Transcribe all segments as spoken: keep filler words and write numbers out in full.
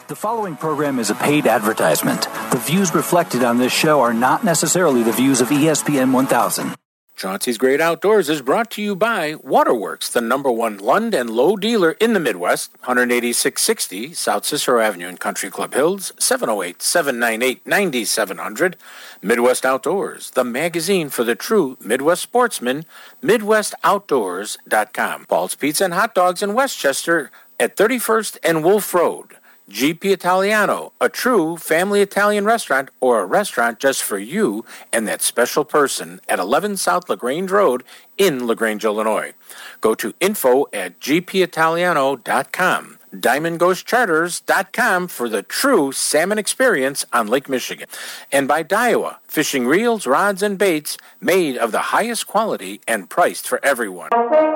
The following program is a paid advertisement. The views reflected on this show are not necessarily the views of E S P N one thousand. Chauncey's Great Outdoors is brought to you by Waterworks, the number one Lund and Lowe dealer in the Midwest, one eighty-six sixty South Cicero Avenue in Country Club Hills, seven oh eight, seven nine eight, nine seven zero zero. Midwest Outdoors, the magazine for the true Midwest sportsman, midwest outdoors dot com. Paul's Pizza and Hot Dogs in Westchester at thirty-first and Wolf Road. G P Italiano, a true family Italian restaurant or a restaurant just for you and that special person at eleven South LaGrange Road in LaGrange, Illinois. Go to info at g p italiano dot com. diamond ghost charters dot com for the true salmon experience on Lake Michigan. And by Daiwa, fishing reels, rods, and baits made of the highest quality and priced for everyone.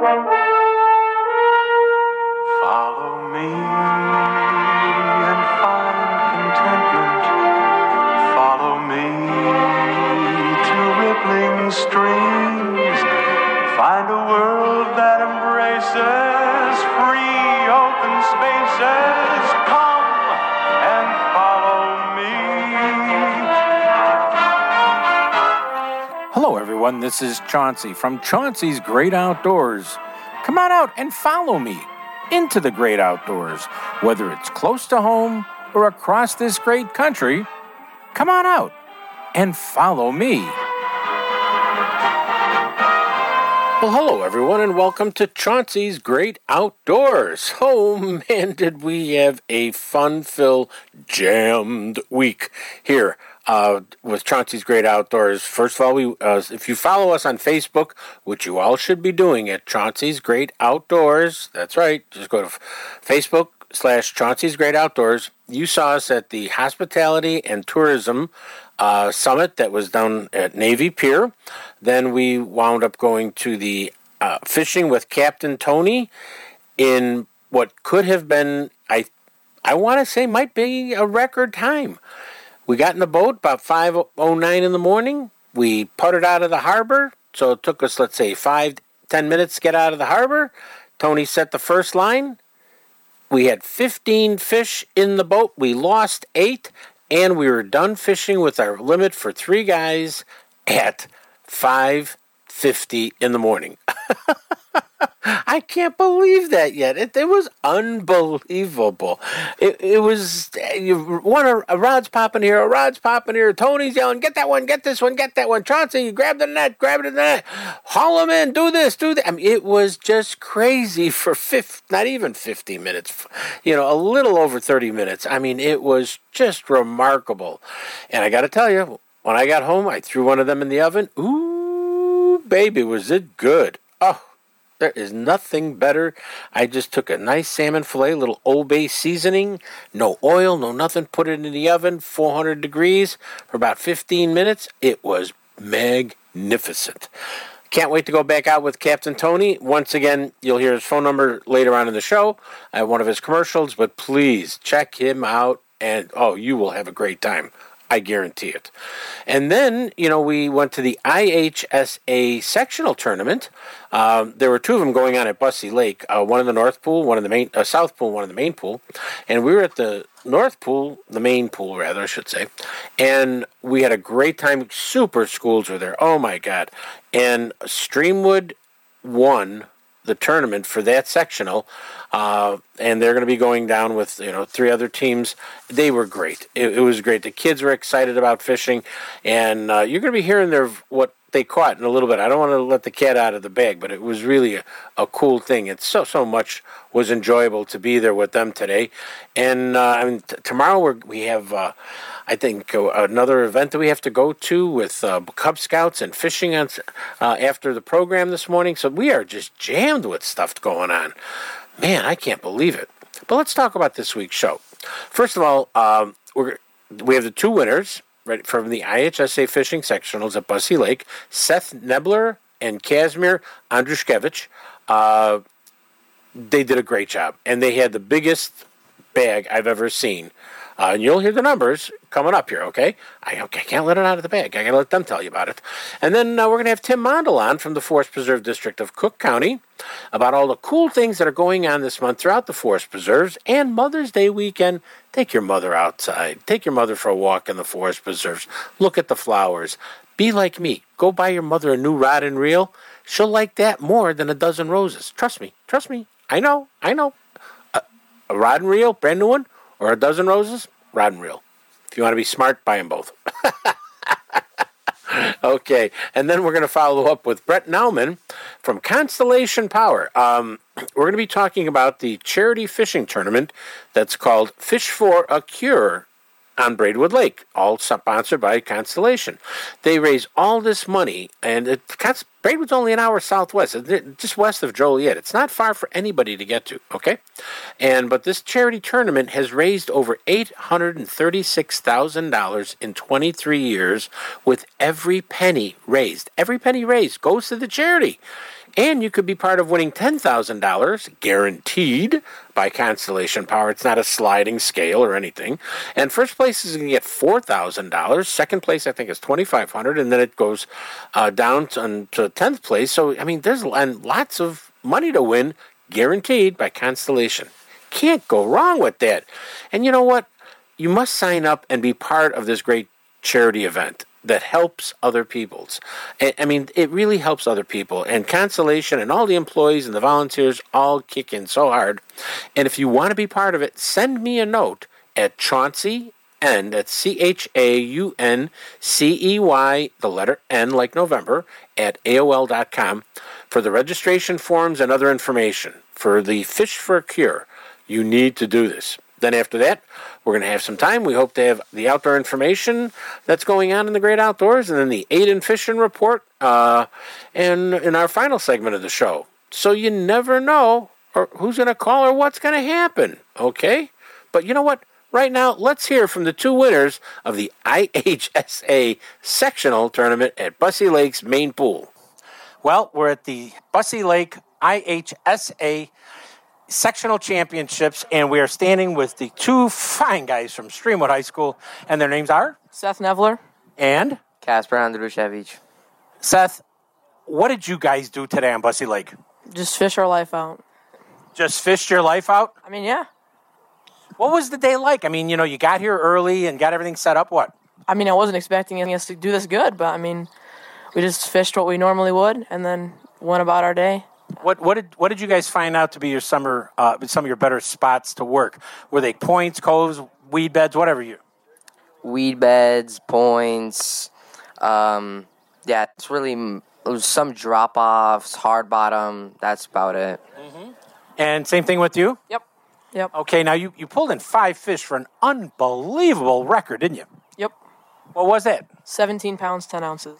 Follow me. Streams, find a world that embraces free open spaces. Come and follow me. Hello everyone, this is Chauncey from Chauncey's Great Outdoors. Come on out and follow me into the great outdoors. Whether it's close to home or across this great country, come on out and follow me. Well, hello, everyone, and welcome to Chauncey's Great Outdoors. Oh, man, did we have a fun-filled, jammed week here uh, with Chauncey's Great Outdoors. First of all, we uh, if you follow us on Facebook, which you all should be doing at Chauncey's Great Outdoors, that's right, just go to Facebook slash Chauncey's Great Outdoors. You saw us at the Hospitality and Tourism Uh, summit that was down at Navy Pier. Then we wound up going to the uh, fishing with Captain Tony in what could have been, I I want to say, might be a record time. We got in the boat about five oh nine in the morning. We putted out of the harbor, so it took us, let's say, five, ten minutes to get out of the harbor. Tony set the first line. We had fifteen fish in the boat. We lost eight. And we were done fishing with our limit for three guys at five fifty in the morning. I can't believe that yet. It, it was unbelievable. It, it was, you, one a, a rod's popping here, a rod's popping here. Tony's yelling, get that one, get this one, get that one. Chauncey, you grab the net, grab it in the net. Haul them in, do this, do that. I mean, it was just crazy for fifty, not even fifty minutes, you know, a little over thirty minutes. I mean, it was just remarkable. And I got to tell you, when I got home, I threw one of them in the oven. Ooh, baby, was it good. Oh. There is nothing better. I just took a nice salmon fillet, a little Old Bay seasoning, no oil, no nothing, put it in the oven, four hundred degrees for about fifteen minutes. It was magnificent. Can't wait to go back out with Captain Tony. Once again, you'll hear his phone number later on in the show, at one of his commercials, but please check him out, and oh, you will have a great time. I guarantee it. And then, you know, we went to the I H S A sectional tournament. Um, there were two of them going on at Bussey Lake, uh, one in the North Pool, one in the main, uh, South Pool, one in the main pool. And we were at the North Pool, the main pool, rather, I should say. And we had a great time. Super schools were there. Oh, my God. And Streamwood won the tournament for that sectional, uh, and they're going to be going down with, you know, three other teams. They were great. It, it was great. The kids were excited about fishing, and uh, you're going to be hearing their what they caught in a little bit. I don't want to let the cat out of the bag, but it was really a, a cool thing. It's so so much was enjoyable to be there with them today, and uh, I mean t- tomorrow we're, we have. Uh, I think uh, another event that we have to go to with uh, Cub Scouts and fishing on, uh, after the program this morning. So we are just jammed with stuff going on. Man, I can't believe it. But let's talk about this week's show. First of all, um, we're, we have the two winners right from the I H S A fishing sectionals at Bussey Lake, Seth Nebler and Kazimir Andrushkevich. Uh, they did a great job, and they had the biggest bag I've ever seen. Uh, and you'll hear the numbers coming up here, okay? I, I can't let it out of the bag. I got to let them tell you about it. And then uh, we're going to have Tim Mondel on from the Forest Preserve District of Cook County about all the cool things that are going on this month throughout the Forest Preserves and Mother's Day weekend. Take your mother outside. Take your mother for a walk in the Forest Preserves. Look at the flowers. Be like me. Go buy your mother a new rod and reel. She'll like that more than a dozen roses. Trust me. Trust me. I know. I know. A, a rod and reel, brand new one, or a dozen roses, rod and reel. If you want to be smart, buy them both. Okay, and then we're going to follow up with Brett Nauman from Constellation Power. Um, we're going to be talking about the charity fishing tournament that's called Fish for a Cure on Braidwood Lake, all sponsored by Constellation. They raise all this money, and it, Braidwood's only an hour southwest, just west of Joliet. It's not far for anybody to get to, okay? And but this charity tournament has raised over eight hundred thirty-six thousand dollars in twenty-three years, with every penny raised. Every penny raised goes to the charity. And you could be part of winning ten thousand dollars, guaranteed, by Constellation Power. It's not a sliding scale or anything. And first place is going to get four thousand dollars. Second place, I think, is twenty-five hundred dollars. And then it goes uh, down to, to tenth place. So, I mean, there's and lots of money to win, guaranteed by Constellation. Can't go wrong with that. And you know what? You must sign up and be part of this great charity event that helps other people's. I mean, it really helps other people. And Constellation and all the employees and the volunteers all kick in so hard. And if you want to be part of it, send me a note at Chauncey, N, that's C H A U N C E Y, the letter N like November, at A O L dot com for the registration forms and other information for the Fish for a Cure. You need to do this. Then after that, we're going to have some time. We hope to have the outdoor information that's going on in the great outdoors, and then the Aiden Fishing Report, uh, and in our final segment of the show. So you never know or who's going to call or what's going to happen, okay? But you know what? Right now, let's hear from the two winners of the I H S A sectional tournament at Bussy Lake's main pool. Well, we're at the Bussy Lake I H S A sectional championships, and we are standing with the two fine guys from Streamwood High School, and their names are Seth Nevler and Kasper Andrushevich. Seth. What did you guys do today on Bussy Lake? just fish our life out. Just fished your life out? I mean, yeah. What was the day like? I mean, you know, you got here early and got everything set up. What? I mean, I wasn't expecting us to do this good, but I mean, we just fished what we normally would and then went about our day. What what did what did you guys find out to be your summer uh, some of your better spots to work? Were they points, coves, weed beds, whatever you? Weed beds, points. Um, yeah, it's really it was some drop offs, hard bottom. That's about it. Mm-hmm. And same thing with you. Yep. Yep. Okay, now you, you pulled in five fish for an unbelievable record, didn't you? Yep. What was it? seventeen pounds, ten ounces.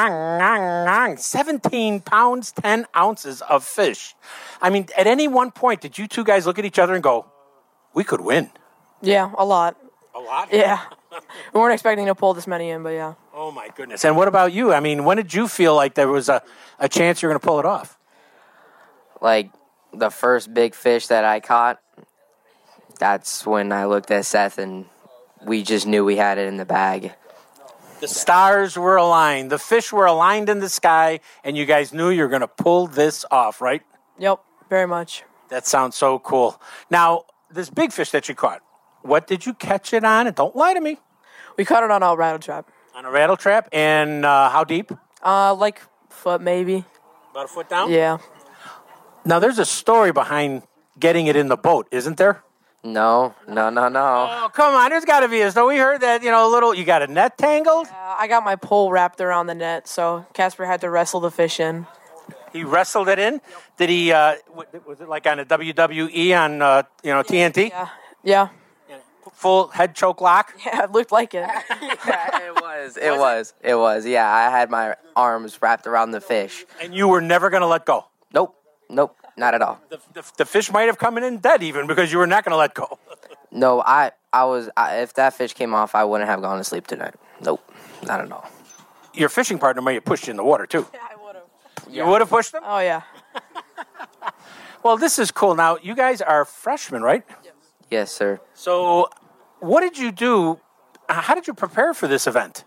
seventeen pounds, ten ounces of fish. I mean, at any one point, did you two guys look at each other and go, we could win? Yeah, a lot. A lot? Yeah. We weren't expecting to pull this many in, but yeah. Oh, my goodness. And what about you? I mean, when did you feel like there was a, a chance you were going to pull it off? Like, the first big fish that I caught, that's when I looked at Seth and we just knew we had it in the bag. The stars were aligned. The fish were aligned in the sky, and you guys knew you were going to pull this off, right? Yep, very much. That sounds so cool. Now, this big fish that you caught, what did you catch it on? And don't lie to me. We caught it on a rattle trap. On a rattle trap? And uh, how deep? Uh, like foot maybe. About a foot down? Yeah. Now, there's a story behind getting it in the boat, isn't there? No, no, no, no. Oh, come on. There's got to be a story. We heard that, you know, a little, you got a net tangled? Uh, I got my pole wrapped around the net, so Kasper had to wrestle the fish in. He wrestled it in? Did he, uh, was it like on a W W E on, uh, you know, T N T? Yeah. Yeah. Full head choke lock? Yeah, it looked like it. Yeah, it was. It was. It was. Yeah, I had my arms wrapped around the fish. And you were never going to let go? Nope. Nope. Not at all. The, the, the fish might have come in dead even because you were not going to let go. No, I, I was, I, if that fish came off, I wouldn't have gone to sleep tonight. Nope. Not at all. Your fishing partner may have pushed you in the water, too. Yeah, I would have. You would have pushed him? Oh, yeah. Well, this is cool. Now, you guys are freshmen, right? Yes, sir. So, what did you do? uh, How did you prepare for this event?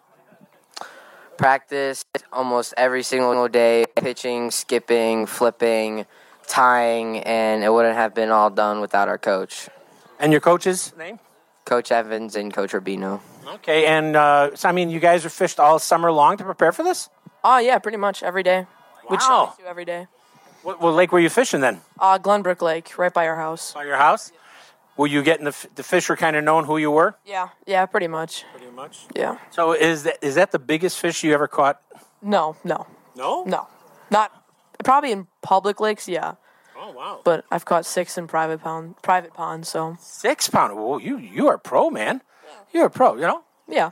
Practice almost every single day, pitching, skipping, flipping, tying, and it wouldn't have been all done without our coach. And your coach's name? Coach Evans and Coach Rubino. Okay, and uh, so, I mean, you guys are fished all summer long to prepare for this? Oh, yeah, pretty much every day. We try Wow. to every day. What, what lake were you fishing then? Uh, Glenbrook Lake, right by our house. By your house? Were you getting the, f- the fish were kind of known who you were? Yeah, yeah, pretty much. Pretty much. Yeah. So is that is that the biggest fish you ever caught? No, no, No? no. Not, probably in public lakes, yeah. Oh, wow. But I've caught six in private pound, private ponds, so, Six pound. Whoa, you, you are pro, man. You're a pro, you know? yeah.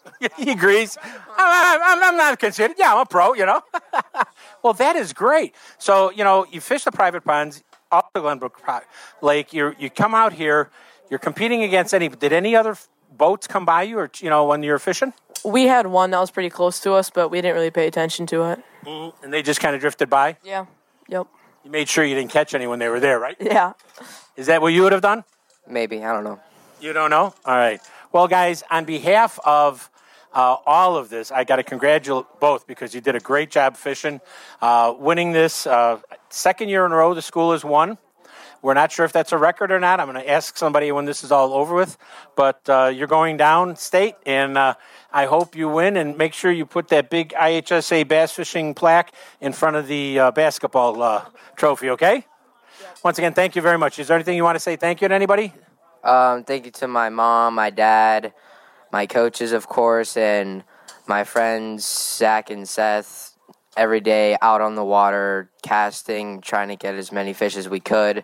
He agrees. I'm, I'm, I'm not considered. Yeah, I'm a pro, you know. Well, that is great. So, you know, you fish the private ponds off the Glenbrook Pro- Lake. You you come out here. You're competing against any. Did any other f- boats come by you, or you know, when you were fishing? We had one that was pretty close to us, but we didn't really pay attention to it. And they just kind of drifted by. Yeah. Yep. You made sure you didn't catch any when they were there, right? Yeah. Is that what you would have done? Maybe, I don't know. You don't know? All right. Well, guys, on behalf of uh, all of this, I got to congratulate both because you did a great job fishing. Uh, winning this uh, second year in a row, the school has won. We're not sure if that's a record or not. I'm going to ask somebody when this is all over with. But uh, you're going down state, and uh, I hope you win. And make sure you put that big I H S A bass fishing plaque in front of the uh, basketball uh, trophy, okay? Once again, thank you very much. Is there anything you want to say thank you to anybody? Um, thank you to my mom, my dad, my coaches, of course, and my friends, Zach and Seth, every day out on the water, casting, trying to get as many fish as we could.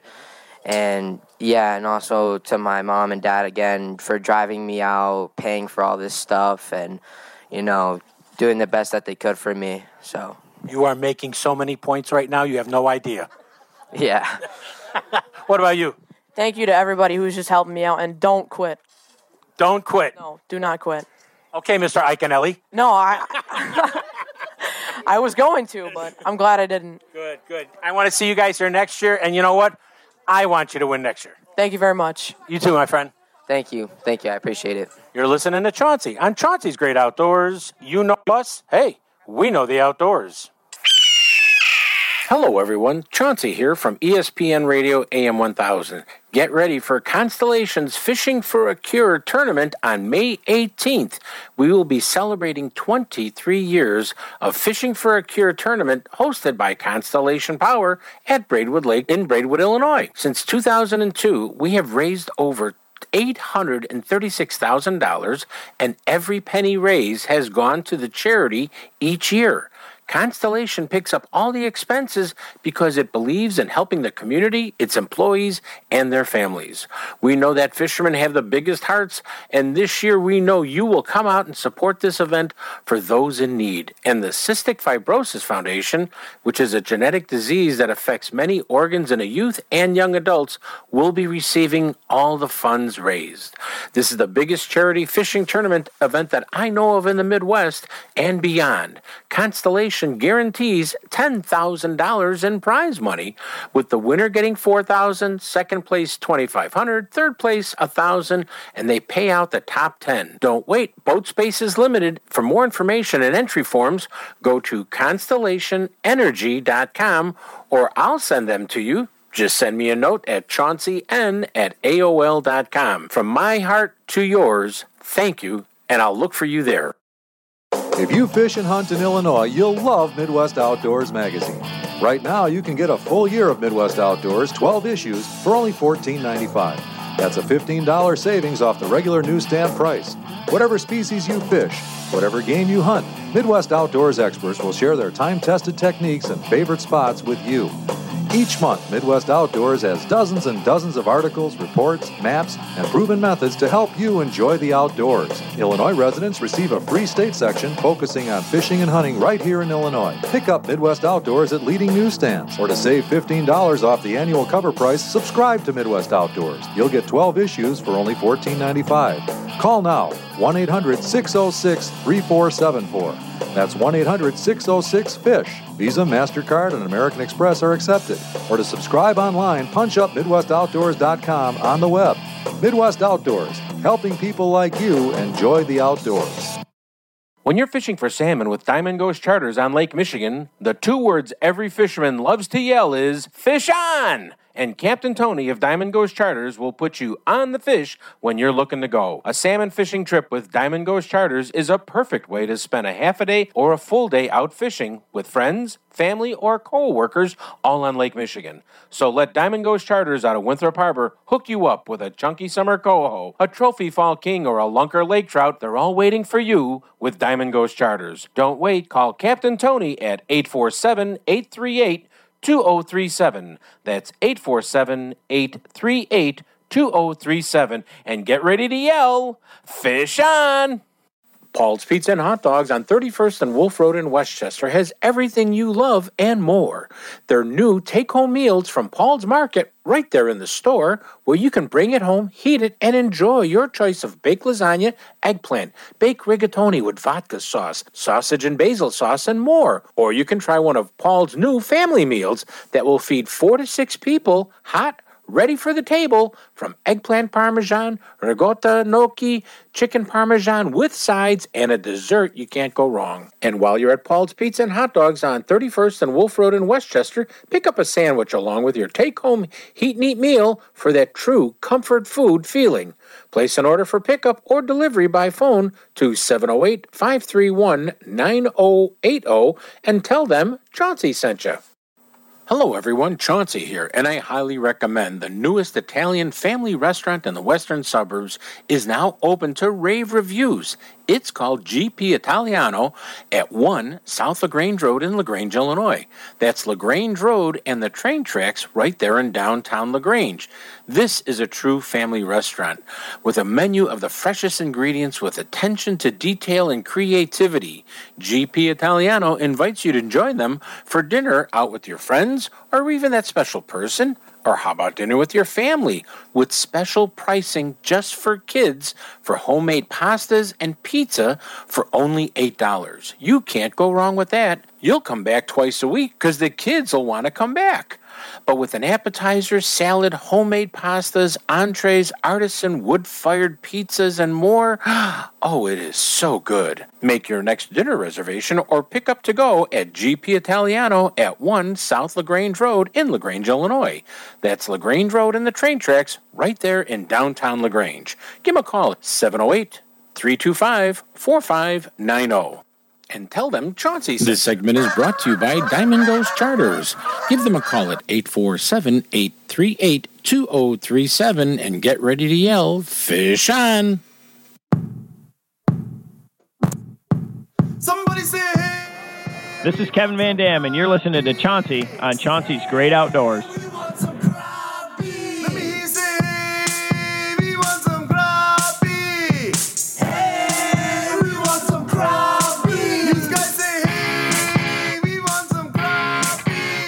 And, yeah, and also to my mom and dad, again, for driving me out, paying for all this stuff, and, you know, doing the best that they could for me. So, You are making so many points right now, you have no idea. yeah. What about you? Thank you to everybody who's just helping me out, and don't quit. Don't quit. No, do not quit. Okay, Mister Iconelli. No, I I was going to, but I'm glad I didn't. Good, good. I want to see you guys here next year, and you know what? I want you to win next year. Thank you very much. You too, my friend. Thank you. Thank you. I appreciate it. You're listening to Chauncey on Chauncey's Great Outdoors. You know us. Hey, we know the outdoors. Hello, everyone. Chauncey here from E S P N Radio A M one thousand. Get ready for Constellation's Fishing for a Cure tournament on May eighteenth. We will be celebrating twenty-three years of Fishing for a Cure tournament hosted by Constellation Power at Braidwood Lake in Braidwood, Illinois. Since two thousand two, we have raised over eight hundred thirty-six thousand dollars, and every penny raised has gone to the charity each year. Constellation picks up all the expenses because it believes in helping the community, its employees, and their families. We know that fishermen have the biggest hearts, and this year we know you will come out and support this event for those in need. And the Cystic Fibrosis Foundation, which is a genetic disease that affects many organs in a youth and young adults, will be receiving all the funds raised. This is the biggest charity fishing tournament event that I know of in the Midwest and beyond. Constellation guarantees ten thousand dollars in prize money, with the winner getting four thousand dollars, second place twenty-five hundred dollars, third place one thousand dollars, and they pay out the top ten. Don't wait. Boat space is limited. For more information and entry forms, go to constellation energy dot com, or I'll send them to you. Just send me a note at chauncey n at A O L dot com. From my heart to yours, thank you, and I'll look for you there. If you fish and hunt in Illinois, you'll love Midwest Outdoors magazine. Right now, you can get a full year of Midwest Outdoors, twelve issues, for only fourteen ninety-five. That's a fifteen dollars savings off the regular newsstand price. Whatever species you fish, whatever game you hunt, Midwest Outdoors experts will share their time-tested techniques and favorite spots with you. Each month, Midwest Outdoors has dozens and dozens of articles, reports, maps, and proven methods to help you enjoy the outdoors. Illinois residents receive a free state section focusing on fishing and hunting right here in Illinois. Pick up Midwest Outdoors at leading newsstands. Or to save fifteen dollars off the annual cover price, subscribe to Midwest Outdoors. You'll get twelve issues for only fourteen ninety-five. Call now, one eight hundred six oh six three four seven four. That's one eight hundred six oh six FISH. Visa, MasterCard, and American Express are accepted. Or to subscribe online, punch up midwest outdoors dot com on the web. Midwest Outdoors, helping people like you enjoy the outdoors. When you're fishing for salmon with Diamond Ghost Charters on Lake Michigan, the two words every fisherman loves to yell is, "Fish on!" And Captain Tony of Diamond Ghost Charters will put you on the fish when you're looking to go. A salmon fishing trip with Diamond Ghost Charters is a perfect way to spend a half a day or a full day out fishing with friends, family, or co-workers all on Lake Michigan. So let Diamond Ghost Charters out of Winthrop Harbor hook you up with a chunky summer coho, a trophy fall king, or a lunker lake trout. They're all waiting for you with Diamond Ghost Charters. Don't wait. Call Captain Tony at eight four seven, eight three eight, two oh three seven. That's eight four seven, eight three eight, two oh three seven. And get ready to yell, "Fish on!" Paul's Pizza and Hot Dogs on thirty-first and Wolf Road in Westchester has everything you love and more. Their new take-home meals from Paul's Market right there in the store, where you can bring it home, heat it, and enjoy your choice of baked lasagna, eggplant, baked rigatoni with vodka sauce, sausage and basil sauce, and more. Or you can try one of Paul's new family meals that will feed four to six people, hot, ready for the table, from eggplant parmesan, ricotta gnocchi, chicken parmesan with sides, and a dessert you can't go wrong. And while you're at Paul's Pizza and Hot Dogs on thirty-first and Wolf Road in Westchester, pick up a sandwich along with your take-home heat and eat meal for that true comfort food feeling. Place an order for pickup or delivery by phone to seven oh eight, five three one, nine oh eight oh and tell them Chauncey sent you. Hello everyone, Chauncey here, and I highly recommend the newest Italian family restaurant in the western suburbs is now open to rave reviews. It's called G P Italiano at one South LaGrange Road in LaGrange, Illinois. That's LaGrange Road and the train tracks right there in downtown LaGrange. This is a true family restaurant with a menu of the freshest ingredients with attention to detail and creativity. G P Italiano invites you to join them for dinner out with your friends or even that special person. Or how about dinner with your family with special pricing just for kids for homemade pastas and pizza for only eight dollars. You can't go wrong with that. You'll come back twice a week because the kids will want to come back. But with an appetizer, salad, homemade pastas, entrees, artisan wood-fired pizzas, and more, oh, it is so good. Make your next dinner reservation or pick up to go at G P Italiano at one South LaGrange Road in LaGrange, Illinois. That's LaGrange Road and the train tracks right there in downtown LaGrange. Give them a call at seven oh eight, three two five, four five nine oh. And tell them Chauncey. This segment is brought to you by Diamond Ghost Charters. Give them a call at eight four seven, eight three eight, two oh three seven and get ready to yell, "Fish on!" Somebody say hey. This is Kevin Van Dam, and you're listening to Chauncey on Chauncey's Great Outdoors. We want some crappie. Let me hear you say hey. We want some crappie. Hey, we want some crappie. You guys say hey. We want some crappie.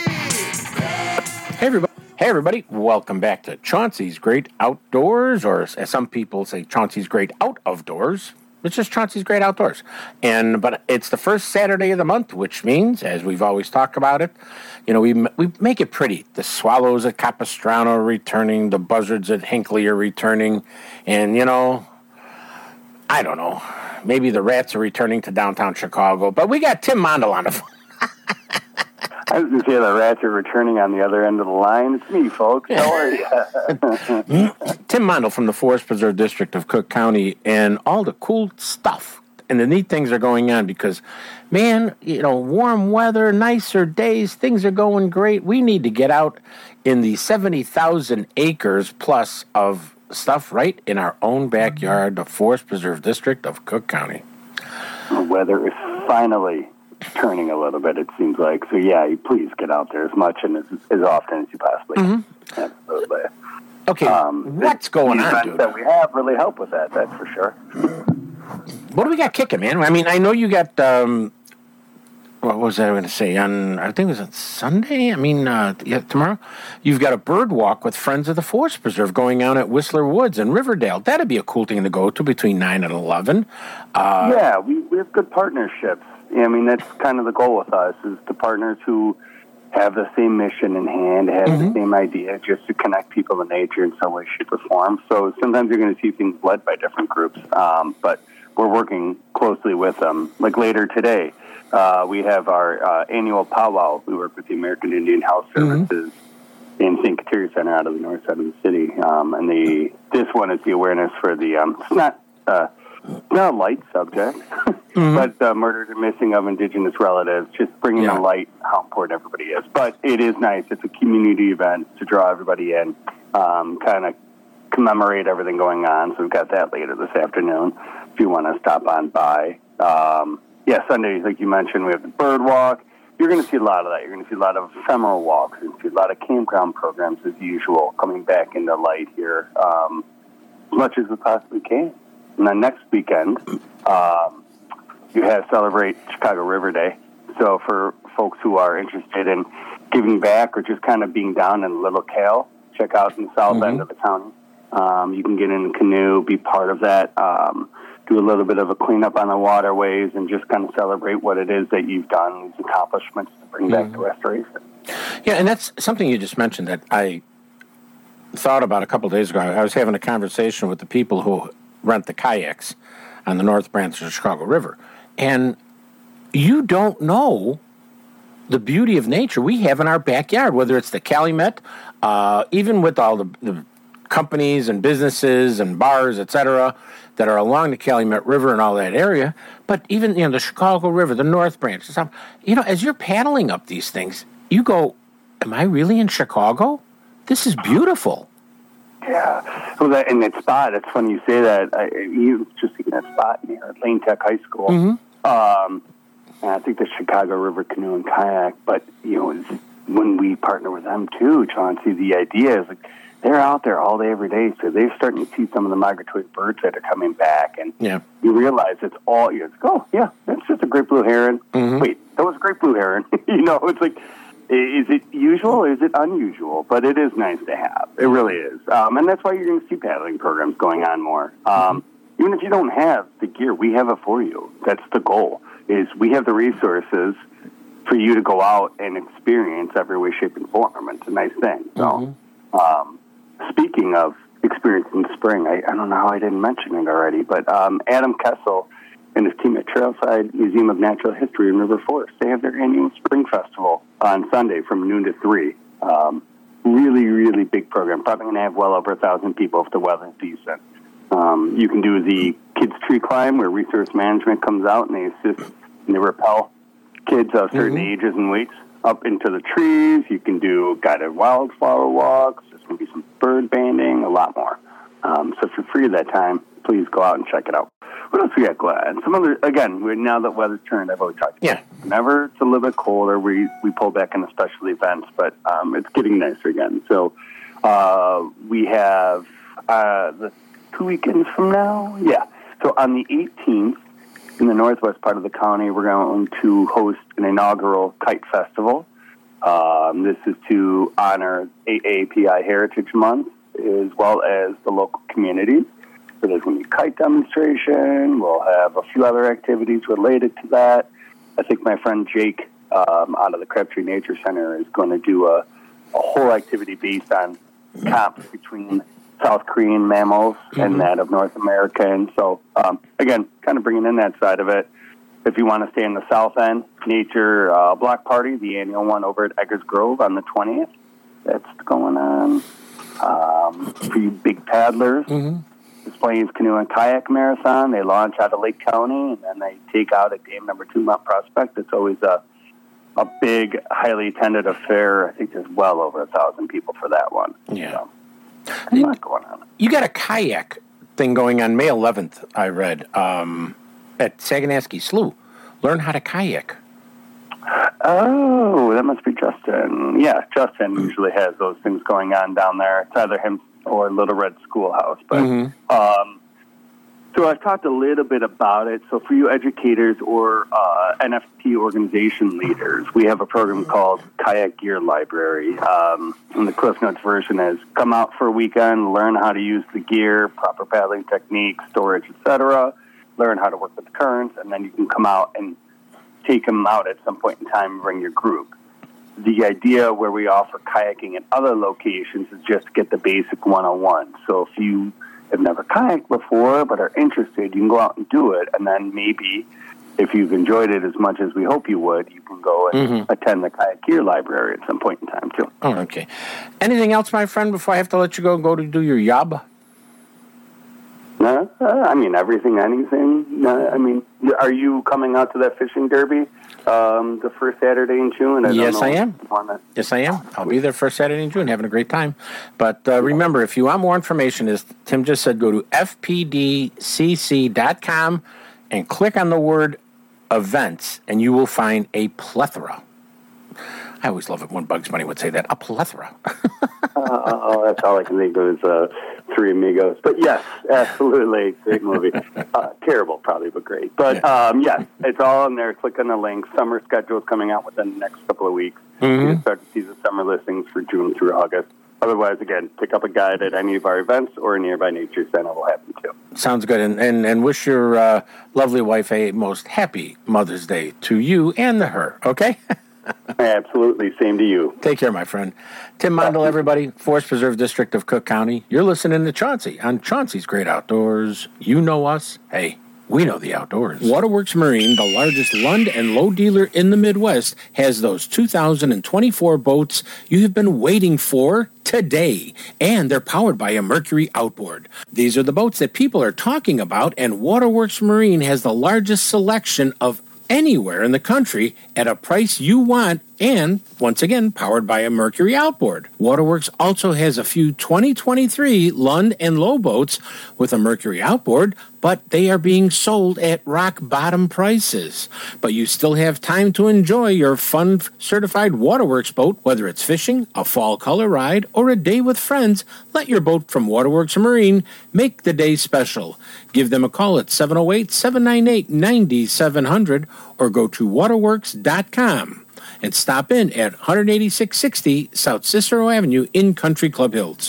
Hey everybody. Hey everybody, welcome back to Chauncey's Great Outdoors, or as some people say, Chauncey's Great Out of Doors. It's just Chauncey's Great Outdoors. And but it's the first Saturday of the month, which means, as we've always talked about it, you know, we we make it pretty. The swallows at Capistrano are returning, the buzzards at Hinckley are returning, and, you know, I don't know, maybe the rats are returning to downtown Chicago, but we got Tim Mondel on the phone. I was going to say the rats are returning on the other end of the line. It's me, folks. How are you? Tim Mondel from the Forest Preserve District of Cook County, and all the cool stuff and the neat things are going on because, man, you know, warm weather, nicer days, things are going great. We need to get out in the seventy thousand acres plus of stuff right in our own backyard, the Forest Preserve District of Cook County. The weather is finally turning a little bit, it seems like. So, yeah, you please get out there as much and as, as often as you possibly can. Mm-hmm. Absolutely. Okay, um, what's going on, dude? That we have really help with that, that's for sure. What do we got kicking, man? I mean, I know you got, um, what was I going to say? On, I think it was on Sunday? I mean, uh, yeah, tomorrow? You've got a bird walk with Friends of the Forest Preserve going on at Whistler Woods in Riverdale. That'd be a cool thing to go to between nine and eleven. Uh, yeah, we, we have good partnerships. I mean, that's kind of the goal with us, is the partners who have the same mission in hand, have Mm-hmm. the same idea, just to connect people to nature in some way, shape, or form. So sometimes you're going to see things led by different groups, um, but we're working closely with them. Like later today, uh, we have our uh, annual powwow. We work with the American Indian Health Services in Saint Kateri Center out of the north side of the city. Um, and the this one is the awareness for the, um, it's not, uh, not a light subject, but uh, murdered and missing of Indigenous relatives, just bringing Yeah. to light how important everybody is. But it is nice. It's a community event to draw everybody in, um, kind of commemorate everything going on. So we've got that later this afternoon if you want to stop on by. Um, yeah, Sunday, like you mentioned, we have the bird walk. You're going to see a lot of that. You're going to see a lot of ephemeral walks. You're going to see a lot of campground programs as usual coming back into light here um, as much as we possibly can. And then next weekend, um, you have Celebrate Chicago River Day. So for folks who are interested in giving back or just kind of being down in Little Cale, check out in the south end of the county. Um, you can get in a canoe, be part of that, um, do a little bit of a cleanup on the waterways, and just kind of celebrate what it is that you've done, these accomplishments to bring back to restoration. Yeah, and that's something you just mentioned that I thought about a couple of days ago. I was having a conversation with the people who rent the kayaks on the North Branch of the Chicago River, and you don't know the beauty of nature we have in our backyard, whether it's the Calumet, uh, even with all the, the companies and businesses and bars, et cetera, that are along the Calumet River and all that area, but even, you know, the Chicago River, the North Branch, stuff. You know, as you're paddling up these things, you go, am I really in Chicago? This is beautiful. Yeah. Well, that, in that spot, it's funny you say that. I, you just in that spot near Lane Tech High School. Um, and I think the Chicago River Canoe and Kayak, but, you know, it's, when we partner with them too, Chauncey, the idea is like they're out there all day, every day, so they're starting to see some of the migratory birds that are coming back, and Yeah. you realize it's all, you go, oh, yeah, that's just a great blue heron. Wait, that was a great blue heron. you know, it's like, is it usual or is it unusual? But it is nice to have. It really is. Um, and that's why you're going to see paddling programs going on more. Um, even if you don't have the gear, we have it for you. That's the goal, is we have the resources for you to go out and experience every way, shape, and form. It's a nice thing. So, um, speaking of experiencing spring, I, I don't know how I didn't mention it already, but um, Adam Kessel and his team at Trailside Museum of Natural History in River Forest, they have their annual spring festival on Sunday from noon to three. Um, really, really big program. Probably going to have well over a thousand people if the weather's decent. Um, you can do the kids tree climb where resource management comes out and they assist and they rappel kids of certain ages and weights up into the trees. You can do guided wildflower walks. There's going to be some bird banding, a lot more. Um, so if you're free at that time, please go out and check it out. What else we got, Glenn? Some other, again, we're, now that weather's turned, I've always talked about Yeah. it. Whenever it's a little bit colder, we, we pull back into special events, but um, it's getting nicer again. So uh, we have uh, the two weekends from now. Yeah. So on the eighteenth, in the northwest part of the county, we're going to host an inaugural kite festival. Um, this is to honor A A P I Heritage Month, as well as the local communities. So there's going to be a kite demonstration. We'll have a few other activities related to that. I think my friend Jake um, out of the Crabtree Nature Center is going to do a, a whole activity based on comps between South Korean mammals and that of North American. So, um, again, kind of bringing in that side of it. If you want to stay in the South End, Nature uh, Block Party, the annual one over at Eggers Grove on the twentieth. That's going on. Um, for you big paddlers, Des Plaines Canoe and Kayak Marathon. They launch out of Lake County, and then they take out at Dam Number Two, Mount Prospect. It's always a a big, highly attended affair. I think there's well over a thousand people for that one. Yeah. So, a lot going on. You got a kayak thing going on May eleventh, I read, um, at Saganaski Slough. Learn how to kayak. Oh, that must be Justin. Yeah, Justin usually has those things going on down there. It's either him or Little Red Schoolhouse. But um, so I've talked a little bit about it. So for you educators or uh, N F T organization leaders, we have a program called Kayak Gear Library. Um, and the Cliff Notes version is come out for a weekend, learn how to use the gear, proper paddling techniques, storage, et cetera, learn how to work with the currents, and then you can come out and take them out at some point in time and bring your group. the idea where we offer kayaking at other locations is just to get the basic one-on-one. So if you have never kayaked before but are interested, you can go out and do it, and then maybe if you've enjoyed it as much as we hope you would, you can go and Mm-hmm. attend the Kayak Gear Library at some point in time, too. Oh, okay. Anything else, my friend, before I have to let you go and go to do your job? No, uh, I mean, everything, anything. No, I mean, are you coming out to that fishing derby um, the first Saturday in June? I Yes, don't know I am. if you wanna- Yes, I am. I'll be there first Saturday in June, having a great time. But uh, remember, if you want more information, as Tim just said, go to f p d c c dot com and click on the word events, and you will find a plethora. I always love it when Bugs Bunny would say that, a plethora. Oh, that's all I can think of is uh, Three Amigos. But yes, absolutely, great movie. Uh, terrible, probably, but great. But um, yes, it's all in there. Click on the link. Summer schedule is coming out within the next couple of weeks. You can start to see the summer listings for June through August. Otherwise, again, pick up a guide at any of our events or a nearby nature center will happen too. Sounds good. And, and, and wish your uh, lovely wife a most happy Mother's Day to you and to her, okay? Absolutely. Same to you. Take care, my friend. Tim Mondel, everybody, Forest Preserve District of Cook County. You're listening to Chauncey on Chauncey's Great Outdoors. You know us. Hey, we know the outdoors. Waterworks Marine, the largest Lund and Lowe dealer in the Midwest, has those two thousand twenty-four boats you have been waiting for today. And they're powered by a Mercury outboard. These are the boats that people are talking about, and Waterworks Marine has the largest selection of anywhere in the country at a price you want, and once again powered by a Mercury outboard. Waterworks also has a few twenty twenty-three Lund and Lowe boats with a Mercury outboard, but they are being sold at rock bottom prices. But you still have time to enjoy your fun certified Waterworks boat, whether it's fishing, a fall color ride, or a day with friends. Let your boat from Waterworks Marine make the day special. Give them a call at seven oh eight, seven nine eight, nine seven zero zero or go to waterworks dot com and stop in at one eighty-six sixty South Cicero Avenue in Country Club Hills.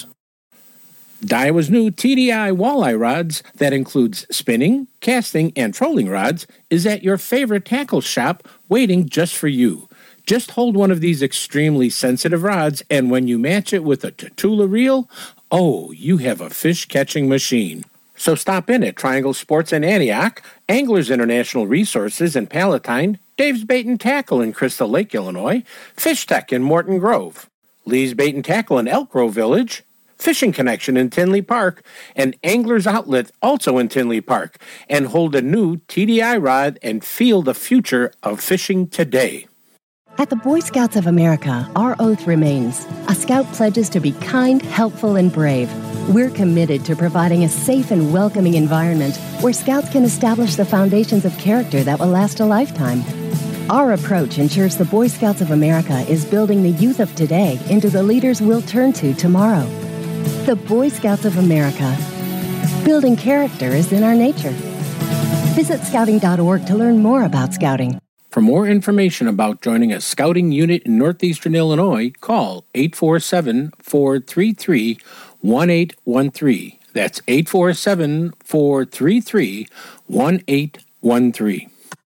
Daiwa's new T D I walleye rods that includes spinning, casting, and trolling rods is at your favorite tackle shop waiting just for you. Just hold one of these extremely sensitive rods, and when you match it with a Tatula reel, oh, you have a fish-catching machine. So stop in at Triangle Sports in Antioch, Anglers International Resources in Palatine, Dave's Bait and Tackle in Crystal Lake, Illinois, Fish Tech in Morton Grove, Lee's Bait and Tackle in Elk Grove Village, Fishing Connection in Tinley Park, and Anglers Outlet also in Tinley Park, and hold a new T D I rod and feel the future of fishing today. At the Boy Scouts of America, our oath remains. A scout pledges to be kind, helpful, and brave. We're committed to providing a safe and welcoming environment where scouts can establish the foundations of character that will last a lifetime. Our approach ensures the Boy Scouts of America is building the youth of today into the leaders we'll turn to tomorrow. The Boy Scouts of America. Building character is in our nature. Visit scouting dot org to learn more about scouting. For more information about joining a scouting unit in northeastern Illinois, call eight four seven, four three three, one eight one three. That's eight four seven, four three three, one eight one three.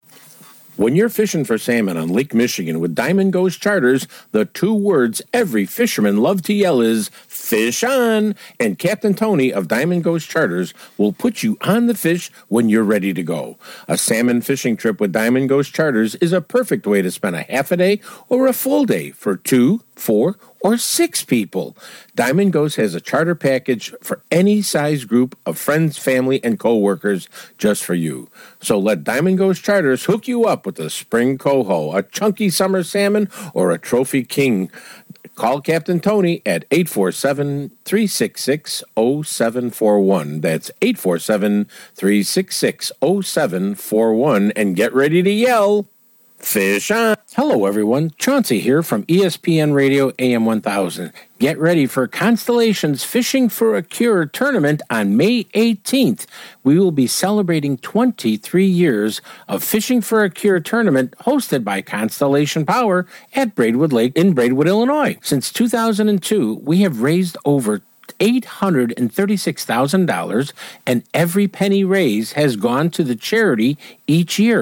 When you're fishing for salmon on Lake Michigan with Diamond Ghost Charters, the two words every fisherman loves to yell is fish on, and Captain Tony of Diamond Ghost Charters will put you on the fish when you're ready to go. A salmon fishing trip with Diamond Ghost Charters is a perfect way to spend a half a day or a full day for two, four, or six people. Diamond Ghost has a charter package for any size group of friends, family, and co-workers just for you. So let Diamond Ghost Charters hook you up with a spring coho, a chunky summer salmon, or a trophy king. Call Captain Tony at eight four seven, three six six, zero seven four one. That's eight four seven, three six six, zero seven four one, and get ready to yell, fish on. Hello, everyone. Chauncey here from E S P N Radio A M one thousand. Get ready for Constellation's Fishing for a Cure tournament on May eighteenth. We will be celebrating twenty-three years of Fishing for a Cure tournament hosted by Constellation Power at Braidwood Lake in Braidwood, Illinois. Since two thousand two, we have raised over eight hundred thirty-six thousand dollars, and every penny raised has gone to the charity each year.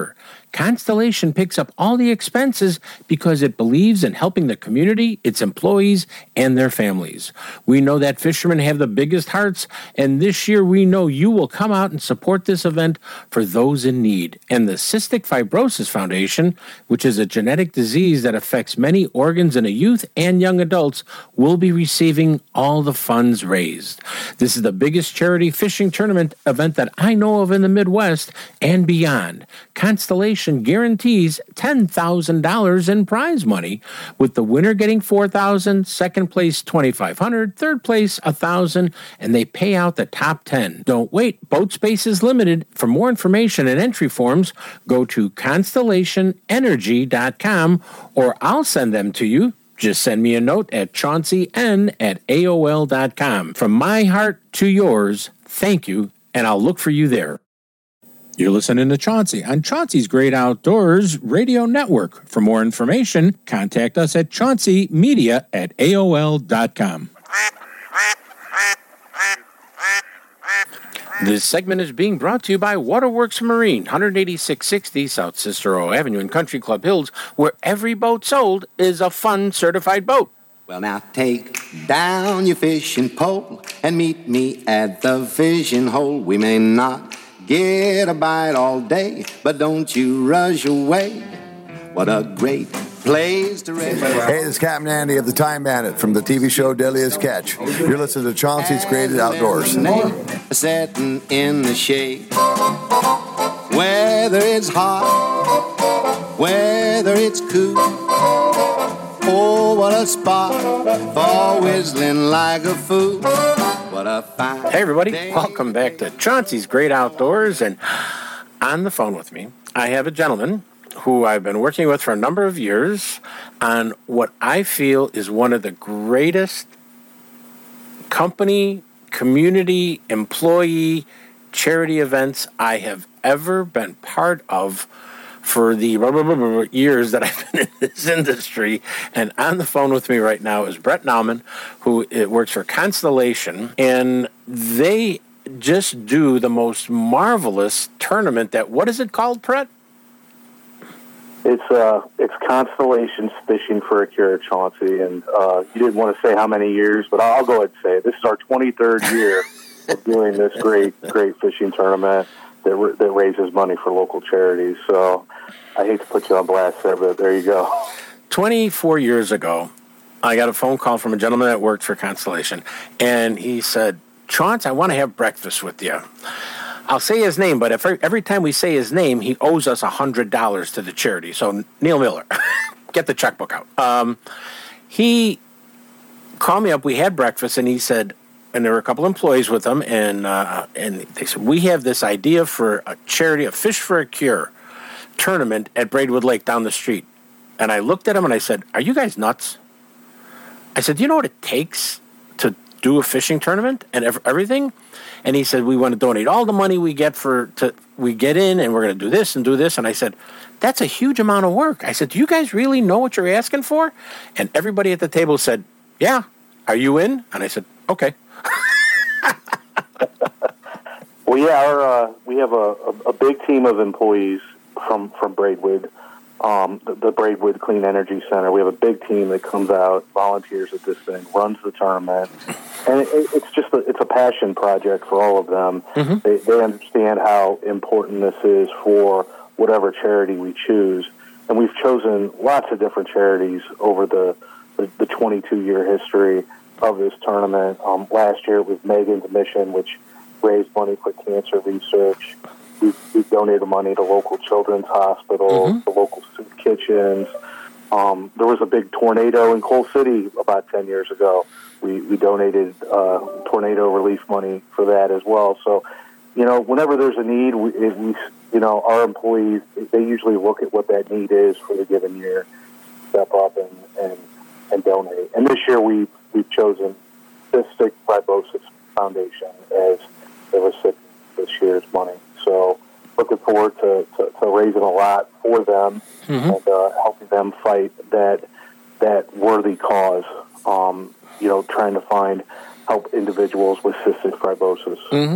Constellation picks up all the expenses because it believes in helping the community, its employees, and their families. We know that fishermen have the biggest hearts, and this year we know you will come out and support this event for those in need. And the Cystic Fibrosis Foundation, which is a genetic disease that affects many organs in a youth and young adults, will be receiving all the funds raised. This is the biggest charity fishing tournament event that I know of in the Midwest and beyond. Constellation guarantees ten thousand dollars in prize money, with the winner getting four thousand dollars, second place twenty-five hundred dollars, third place one thousand dollars, and they pay out the top ten. Don't wait. Boat space is limited. For more information and entry forms, go to constellation energy dot com, or I'll send them to you. Just send me a note at chauncey n at A O L dot com. From my heart to yours, thank you, and I'll look for you there. You're listening to Chauncey on Chauncey's Great Outdoors Radio Network. For more information, contact us at chauncey media at A O L dot com. This segment is being brought to you by Waterworks Marine, one eighty-six sixty South Cicero Avenue in Country Club Hills, where every boat sold is a Fun certified boat. Well, now take down your fishing pole and meet me at the fishing hole. We may not get a bite all day, but don't you rush away. What a great place to rest. Hey, this is Captain Andy of the Time Bandit from the T V show Deadliest Catch. You're listening to Chauncey's Great Outdoors. Sitting in the shade, whether it's hot, whether it's cool. Oh, what a spot for whistling like a fool. What a fine Hey, everybody. day. Welcome back to Chauncey's Great Outdoors. And on the phone with me, I have a gentleman who I've been working with for a number of years on what I feel is one of the greatest company, community, employee, charity events I have ever been part of for the years that I've been in this industry. And on the phone with me right now is Brett Nauman, who works for Constellation, and they just do the most marvelous tournament that, what is it called, Brett? It's uh, it's Constellations Fishing for a Cure, Chauncey, and uh, you didn't want to say how many years, but I'll go ahead and say it. This is our twenty-third year of doing this great, great fishing tournament that r- that raises money for local charities. So I hate to put you on blast there, but there you go. twenty-four years ago, I got a phone call from a gentleman that worked for Constellation, and he said, Chauncey, I want to have breakfast with you. I'll say his name, but if every time we say his name, he owes us one hundred dollars to the charity. So, Neil Miller, get the checkbook out. Um, he called me up. We had breakfast, and he said, and there were a couple employees with him, and uh, and they said, we have this idea for a charity, a Fish for a Cure tournament at Braidwood Lake down the street. And I looked at him, and I said, are you guys nuts? I said, do you know what it takes to do a fishing tournament and everything? And he said, we want to donate all the money we get for to we get in, and we're going to do this and do this. And I said, that's a huge amount of work. I said, do you guys really know what you're asking for? And everybody at the table said, yeah. Are you in? And I said, okay. Well, yeah, our, uh, we have a, a, a big team of employees from, from Braidwood, um, the, the Braidwood Clean Energy Center. We have a big team that comes out, volunteers at this thing, runs the tournament. And it, it's just a, it's a passion project for all of them. Mm-hmm. They, they understand how important this is for whatever charity we choose. And we've chosen lots of different charities over the, the, the twenty-two-year history of this tournament. Um, last year it was Megan's Mission, which raised money for cancer research. We've, we've donated money to local children's hospitals, mm-hmm. to local soup kitchens. Um, there was a big tornado in Coal City about ten years ago. We, we donated uh, tornado relief money for that as well. So, you know, whenever there's a need, we, it, we, you know, our employees, they usually look at what that need is for the given year, step up and, and, and donate. And this year we, we've chosen Cystic Fibrosis Foundation as the recipient of this year's money. So looking forward to, to, to raising a lot for them mm-hmm. and uh, helping them fight that that worthy cause, um, you know, trying to find, help individuals with cystic fibrosis. Mm-hmm.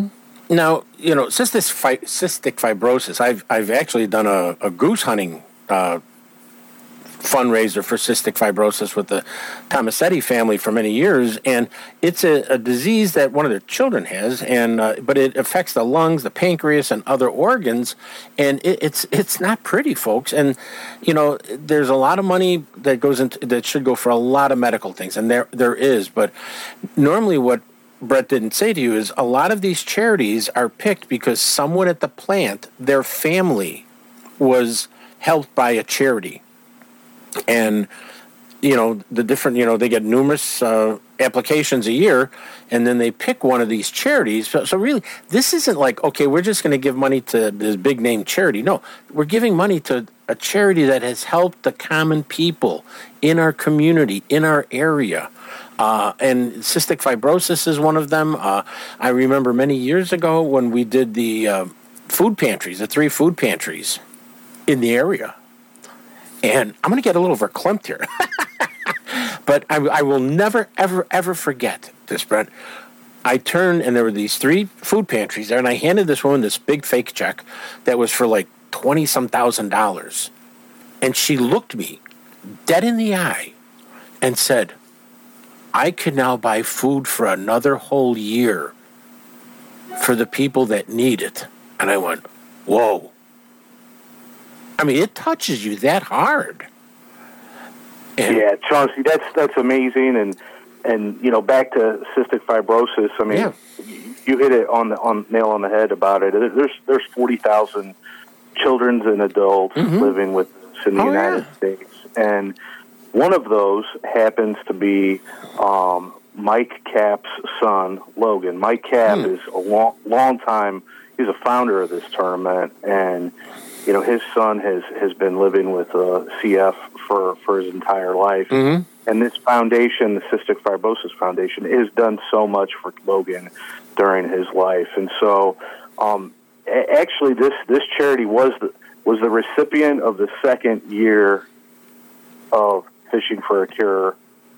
Now, you know, cystic, fi- cystic fibrosis, I've, I've actually done a, a goose hunting uh, fundraiser for cystic fibrosis with the Tomasetti family for many years, and it's a, a disease that one of their children has, and uh, but it affects the lungs, the pancreas, and other organs, and it, it's it's not pretty, folks. And you know, there's a lot of money that goes into that should go for a lot of medical things, and there there is. But normally, what Brett didn't say to you is a lot of these charities are picked because someone at the plant, their family, was helped by a charity. And, you know, the different, you know, they get numerous uh, applications a year, and then they pick one of these charities. So, so really, this isn't like, okay, we're just going to give money to this big name charity. No, we're giving money to a charity that has helped the common people in our community, in our area. Uh, and cystic fibrosis is one of them. Uh, I remember many years ago when we did the uh, food pantries, the three food pantries in the area. And I'm going to get a little verklempt here. But I, I will never, ever, ever forget this, Brent. I turned, and there were these three food pantries there, and I handed this woman this big fake check that was for like twenty-some thousand dollars. And she looked me dead in the eye and said, I could now buy food for another whole year for the people that need it. And I went, whoa. I mean, it touches you that hard. And yeah, Chauncey, that's that's amazing, and and you know, back to cystic fibrosis. I mean, yeah. you hit it on the on nail on the head about it. There's there's forty thousand children and adults mm-hmm. living with this in the oh, United yeah. States, and one of those happens to be um, Mike Capp's son, Logan. Mike Capp hmm. is a long long time. He's a founder of this tournament, and you know, his son has, has been living with uh, C F for, for his entire life. Mm-hmm. And this foundation, the Cystic Fibrosis Foundation, has done so much for Logan during his life. And so, um, a- actually, this, this charity was the, was the recipient of the second year of Fishing for a Cure.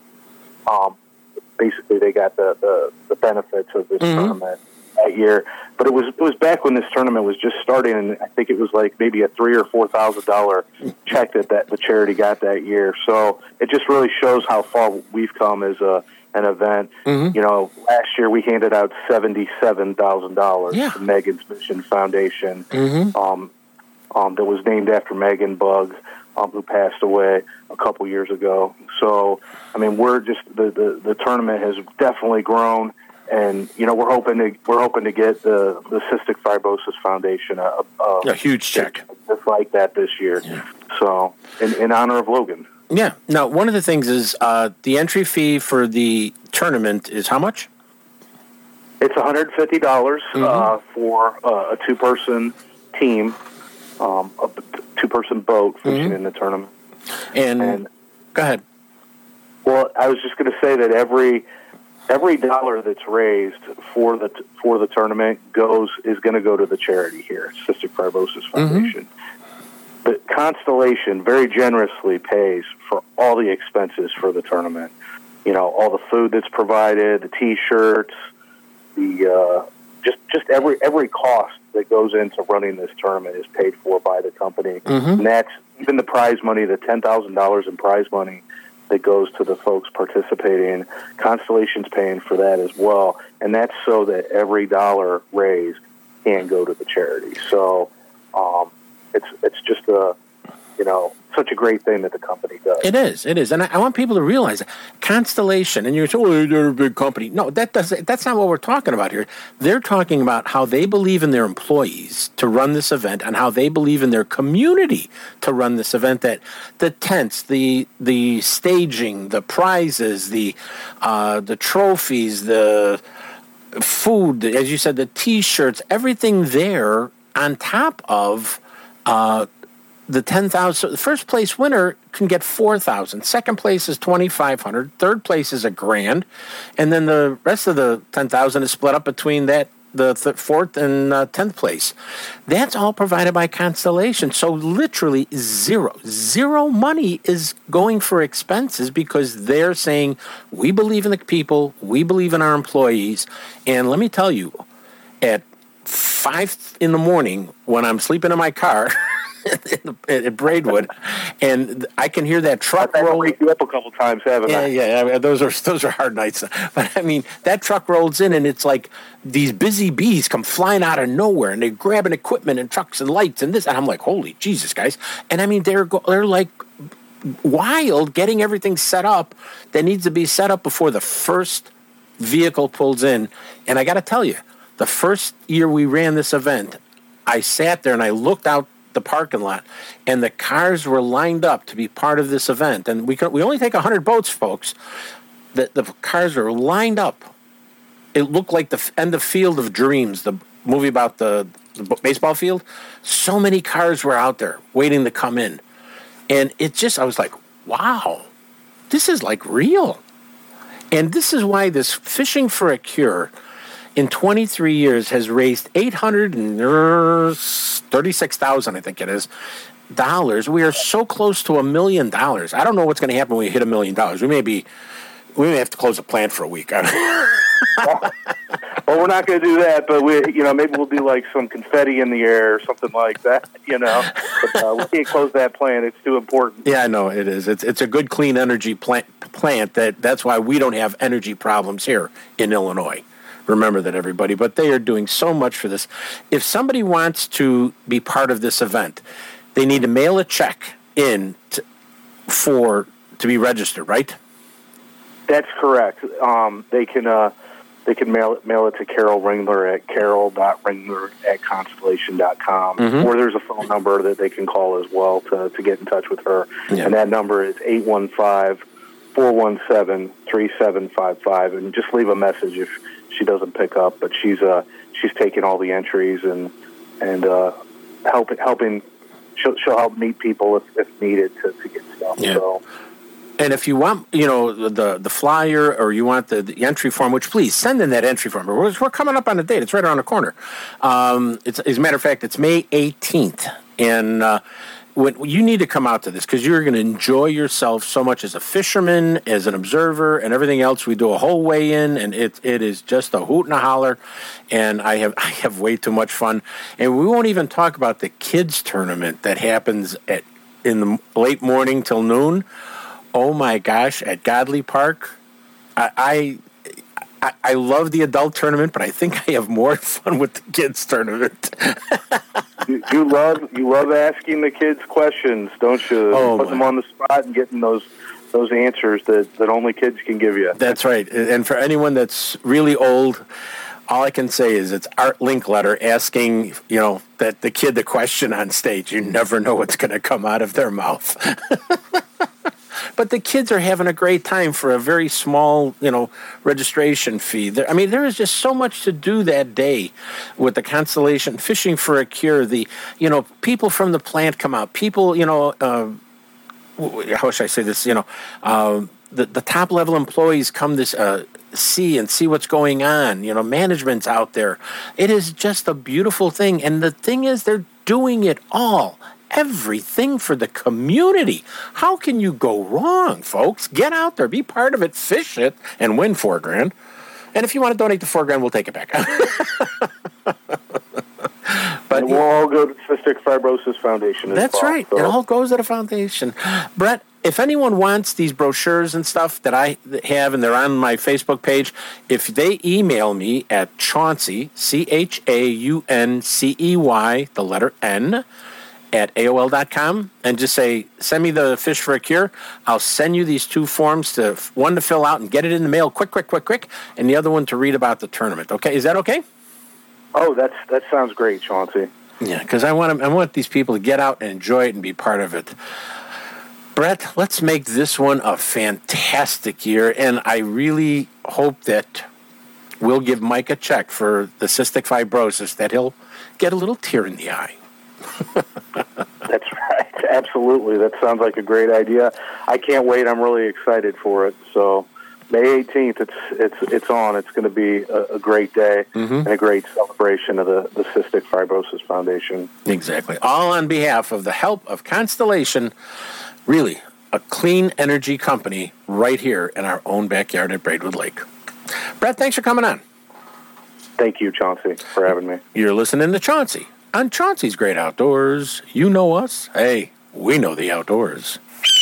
Um, basically, they got the, the, the benefits of this mm-hmm. tournament that year, but it was it was back when this tournament was just starting, and I think it was like maybe a three or four thousand dollar check that, that the charity got that year. So it just really shows how far we've come as a an event. Mm-hmm. You know, last year we handed out seventy seven thousand dollars yeah. to Megan's Mission Foundation, mm-hmm. um, um, that was named after Megan Bug, um, who passed away a couple years ago. So I mean, we're just the the, the tournament has definitely grown. And you know, we're hoping to we're hoping to get the, the Cystic Fibrosis Foundation a, a, a huge check just like that this year. Yeah. So, in, in honor of Logan. Yeah. Now, one of the things is uh, the entry fee for the tournament is how much? It's one hundred fifty dollars mm-hmm. uh, for uh, a two person team, um, a two person boat fishing mm-hmm. in the tournament. And, and go ahead. Well, I was just going to say that every. Every dollar that's raised for the for the tournament goes is going to go to the charity here, Cystic Fibrosis Foundation. Mm-hmm. The Constellation very generously pays for all the expenses for the tournament. You know, all the food that's provided, the T-shirts, the uh, just just every every cost that goes into running this tournament is paid for by the company, mm-hmm. and that's even the prize money, the ten thousand dollars in prize money that goes to the folks participating. Constellation's paying for that as well, and that's so that every dollar raised can go to the charity. So um, it's it's just a you know such a great thing that the company does. It is, it is, and I, I want people to realize that Constellation. And you're saying, "Oh, they're a big company." No, that does that's not what we're talking about here. They're talking about how they believe in their employees to run this event, and how they believe in their community to run this event. That the tents, the the staging, the prizes, the uh, the trophies, the food, as you said, the T-shirts, everything there on top of. Uh, The ten thousand. So the first place winner can get four thousand. Second place is twenty five hundred. Third place is a grand, and then the rest of the ten thousand is split up between that the th- fourth and uh, tenth place. That's all provided by Constellation. So literally zero, zero money is going for expenses because they're saying we believe in the people, we believe in our employees, and let me tell you, at five in the morning when I'm sleeping in my car at Braidwood, and I can hear that truck roll. Wake you up a couple times, haven't yeah, I? Yeah, yeah. Those are those are hard nights. But I mean, that truck rolls in, and it's like these busy bees come flying out of nowhere, and they're grabbing equipment and trucks and lights and this, and I'm like, holy Jesus, guys! And I mean, they're go- they're like wild getting everything set up that needs to be set up before the first vehicle pulls in. And I got to tell you, the first year we ran this event, I sat there and I looked out the parking lot, and the cars were lined up to be part of this event. And we could, we only take one hundred boats, folks. The, the cars were lined up. It looked like the end of Field of Dreams, the movie about the, the baseball field. So many cars were out there waiting to come in. And it just, I was like, wow, this is like real. And this is why this Fishing for a Cure in twenty-three years has raised eight hundred thirty-six thousand dollars, I think it is, dollars. We are so close to a million dollars. I don't know what's going to happen when we hit a million dollars. We may be, we may have to close the plant for a week. well, we're not going to do that, but we, you know, maybe we'll do like some confetti in the air or something like that. You know, but, uh, we can't close that plant; it's too important. Yeah, I know it is. It's it's a good clean energy plant. Plant that that's why we don't have energy problems here in Illinois. Remember that, everybody. But they are doing so much for this. If somebody wants to be part of this event, they need to mail a check in to, for to be registered, right? That's correct. Um, they can uh, they can mail it mail it to Carol Ringler at carol dot ringler at constellation dot com, Mm-hmm. or there's a phone number that they can call as well to, to get in touch with her. Yeah. And that number is eight one five, four one seven, three seven five five. And just leave a message if she doesn't pick up. But she's uh she's taking all the entries and and uh, helping helping. She'll, she'll help meet people if, if needed to, to get stuff. Yeah. So. And if you want, you know, the the flyer, or you want the, the entry form, which please send in that entry form. We're, we're coming up on the date. It's right around the corner. Um, it's, as a matter of fact, it's May eighteenth. And uh, when, you need to come out to this because you're going to enjoy yourself so much as a fisherman, as an observer, and everything else. We do a whole weigh-in, and it it is just a hoot and a holler. And I have I have way too much fun. And we won't even talk about the kids tournament that happens at in the late morning till noon. Oh my gosh! At Godley Park, I, I I love the adult tournament, but I think I have more fun with the kids tournament. you, you love you love asking the kids questions, don't you? Oh, Put them on the spot and getting those those answers that, that only kids can give you. That's right. And for anyone that's really old, all I can say is it's Art Linkletter asking, you know, that the kid the question on stage. You never know what's going to come out of their mouth. But the kids are having a great time for a very small, you know, registration fee. There, I mean, there is just so much to do that day with the Constellation Fishing for a Cure. The, you know, people from the plant come out. People, you know, uh, how should I say this? You know, uh, the the top level employees come to uh, see and see what's going on. You know, management's out there. It is just a beautiful thing. And the thing is, they're doing it all. Everything for the community. How can you go wrong, folks? Get out there, be part of it, fish it, and win four grand. And if you want to donate the four grand, we'll take it back. But it will all go to the Cystic Fibrosis Foundation as That's well, right. so. It all goes to the foundation. Brett, if anyone wants these brochures and stuff that I have, and they're on my Facebook page, if they email me at Chauncey, C H A U N C E Y, the letter N, at A O L dot com, and just say, send me the Fish for a Cure. I'll send you these two forms, to one to fill out and get it in the mail quick, quick, quick, quick, and the other one to read about the tournament. Okay, is that okay? Oh, that's that sounds great, Chauncey. Yeah, because I want I want these people to get out and enjoy it and be part of it. Brett, let's make this one a fantastic year, and I really hope that we'll give Mike a check for the cystic fibrosis, that he'll get a little tear in the eye. That's right. Absolutely. That sounds like a great idea. I can't wait. I'm really excited for it. So May eighteenth, it's it's it's on. It's going to be a, a great day Mm-hmm. and a great celebration of the, the Cystic Fibrosis Foundation. Exactly. All on behalf of the help of Constellation, really a clean energy company right here in our own backyard at Braidwood Lake. Brett, thanks for coming on. Thank you, Chauncey, for having me. You're listening to Chauncey on Chauncey's Great Outdoors. You know us. Hey, we know the outdoors.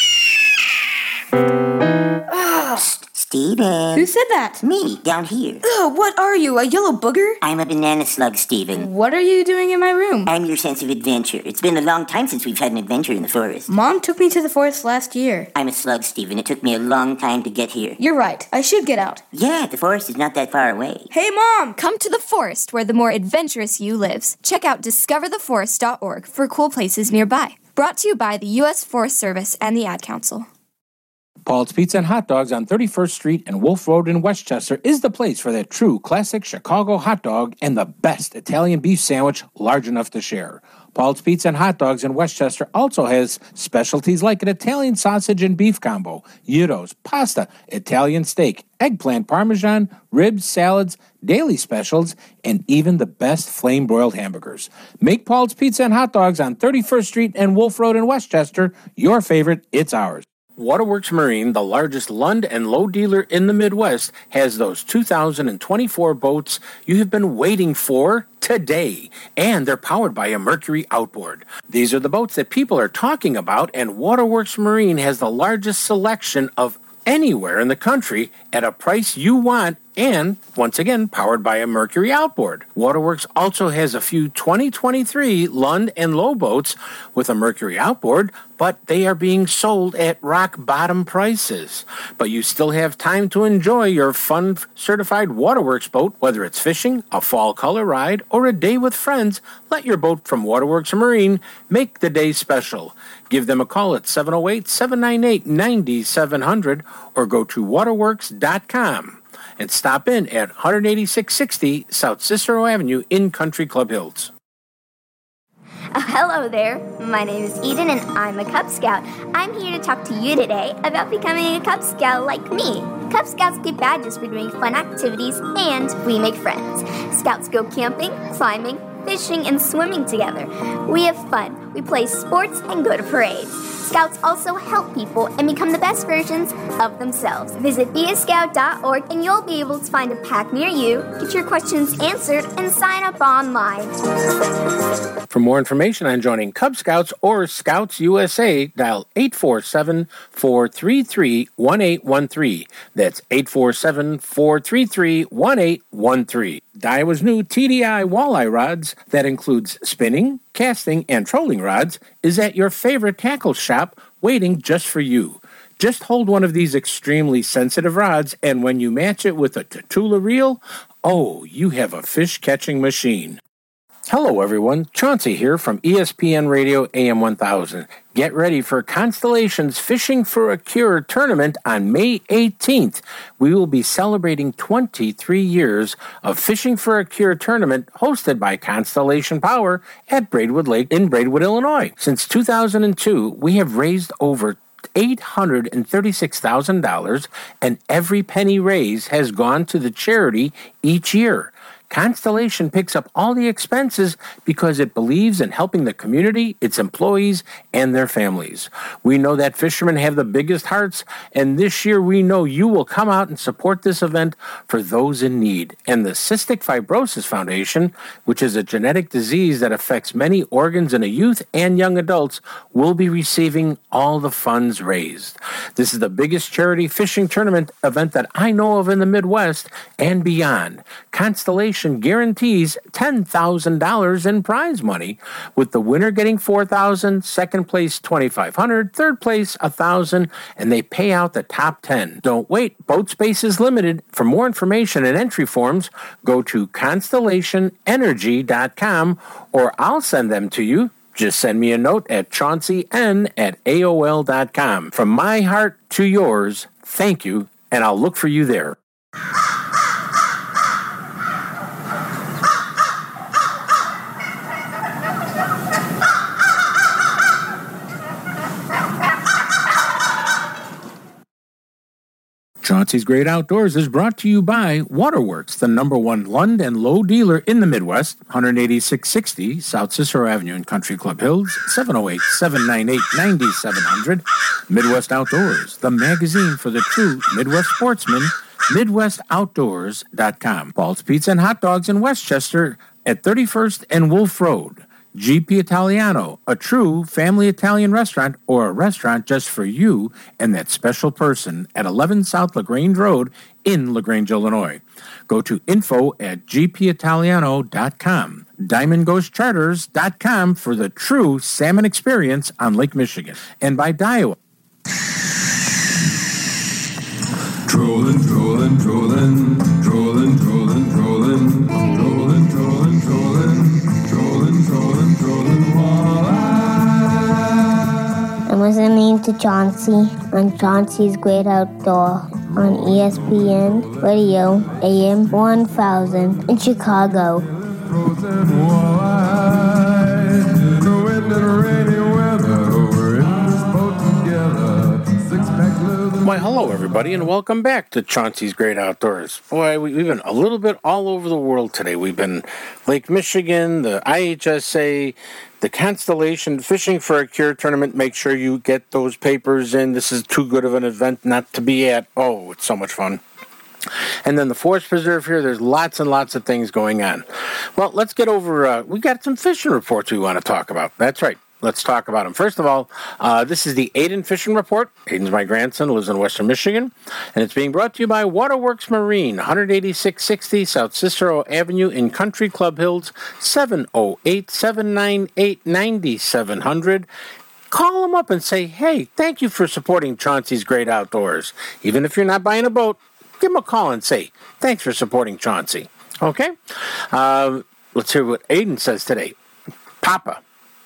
Steven. Who said that? Me, down here. Ugh, what are you, a yellow booger? I'm a banana slug, Steven. What are you doing in my room? I'm your sense of adventure. It's been a long time since we've had an adventure in the forest. Mom took me to the forest last year. I'm a slug, Steven. It took me a long time to get here. You're right. I should get out. Yeah, the forest is not that far away. Hey, Mom! Come to the forest where the more adventurous you lives. Check out discover the forest dot org for cool places nearby. Brought to you by the U S Forest Service and the Ad Council. Paul's Pizza and Hot Dogs on thirty-first Street and Wolf Road in Westchester is the place for that true classic Chicago hot dog and the best Italian beef sandwich large enough to share. Paul's Pizza and Hot Dogs in Westchester also has specialties like an Italian sausage and beef combo, gyros, pasta, Italian steak, eggplant parmesan, ribs, salads, daily specials, and even the best flame-broiled hamburgers. Make Paul's Pizza and Hot Dogs on thirty-first Street and Wolf Road in Westchester your favorite. It's ours. Waterworks Marine, the largest Lund and Lowe dealer in the Midwest, has those two thousand twenty-four boats you have been waiting for today, and they're powered by a Mercury outboard. These are the boats that people are talking about, and Waterworks Marine has the largest selection of anywhere in the country at a price you want, and, once again, powered by a Mercury outboard. Waterworks also has a few twenty twenty-three Lund and Lowe boats with a Mercury outboard, but they are being sold at rock-bottom prices. But you still have time to enjoy your fun-certified Waterworks boat, whether it's fishing, a fall color ride, or a day with friends. Let your boat from Waterworks Marine make the day special. Give them a call at seven oh eight, seven nine eight, nine seven zero zero or go to waterworks dot com. And stop in at one eighty-six sixty South Cicero Avenue in Country Club Hills. Uh, hello there. My name is Eden and I'm a Cub Scout. I'm here to talk to you today about becoming a Cub Scout like me. Cub Scouts get badges for doing fun activities and we make friends. Scouts go camping, climbing, fishing, and swimming together. We have fun. We play sports and go to parades. Scouts also help people and become the best versions of themselves. Visit be a scout dot org and you'll be able to find a pack near you, get your questions answered, and sign up online. For more information on joining Cub Scouts or Scouts U S A, dial eight four seven, four three three, one eight one three. That's eight four seven, four three three, one eight one three. Daiwa's new T D I walleye rods that includes spinning, casting, and trolling rods is at your favorite tackle shop waiting just for you. Just hold one of these extremely sensitive rods, and when you match it with a Tatula reel, oh, you have a fish-catching machine. Hello, everyone. Chauncey here from E S P N Radio A M one thousand. Get ready for Constellation's Fishing for a Cure tournament on May eighteenth. We will be celebrating twenty-three years of Fishing for a Cure tournament hosted by Constellation Power at Braidwood Lake in Braidwood, Illinois. Since two thousand two, we have raised over eight hundred thirty-six thousand dollars, and every penny raised has gone to the charity each year. Constellation picks up all the expenses because it believes in helping the community, its employees, and their families. We know that fishermen have the biggest hearts, and this year we know you will come out and support this event for those in need. And the Cystic Fibrosis Foundation, which is a genetic disease that affects many organs in the youth and young adults, will be receiving all the funds raised. This is the biggest charity fishing tournament event that I know of in the Midwest and beyond. Constellation guarantees ten thousand dollars in prize money, with the winner getting four thousand dollars, second place twenty-five hundred dollars, third place one thousand dollars, and they pay out the top ten. Don't wait. Boat space is limited. For more information and entry forms, go to constellation energy dot com or I'll send them to you. Just send me a note at chauncey n at A O L dot com. From my heart to yours, thank you, and I'll look for you there. Chauncey's Great Outdoors is brought to you by Waterworks, the number one Lund and Lowe dealer in the Midwest, one eighty-six sixty South Cicero Avenue in Country Club Hills, seven oh eight, seven nine eight, nine seven zero zero. Midwest Outdoors, the magazine for the true Midwest sportsman. Midwest Outdoors dot com. Paul's Pizza and Hot Dogs in Westchester at thirty-first and Wolf Road. G P Italiano, a true family Italian restaurant or a restaurant just for you and that special person at eleven South LaGrange Road in LaGrange, Illinois. Go to info at g p italiano dot com. diamond ghost charters dot com for the true salmon experience on Lake Michigan. And by Daiwa. Trolling, trolling, trolling, trolling, trolling, trolling, trolling, trolling, trolling, trolling, trolling, trolling, walleye. I'm listening to Chauncey on Chauncey's Great Outdoor on E S P N Radio A M one thousand in Chicago. Frozen walleye, the wind and rainy weather, we're in this boat together. Six-pack leather. Why, hello, everybody, and welcome back to Chauncey's Great Outdoors. Boy, we, we've been a little bit all over the world today. We've been Lake Michigan, the I H S A, the Constellation Fishing for a Cure tournament. Make sure you get those papers in. This is too good of an event not to be at. Oh, it's so much fun. And then the Forest Preserve here, there's lots and lots of things going on. Well, let's get over, uh, we got some fishing reports we want to talk about. That's right. Let's talk about them. First of all, uh, this is the Aiden Fishing Report. Aiden's my grandson, lives in Western Michigan, and it's being brought to you by Waterworks Marine, one eighty-six sixty South Cicero Avenue in Country Club Hills, seven oh eight, seven nine eight, nine seven hundred. Call them up and say, hey, thank you for supporting Chauncey's Great Outdoors. Even if you're not buying a boat, give them a call and say, thanks for supporting Chauncey. Okay? Uh, let's hear what Aiden says today. Papa.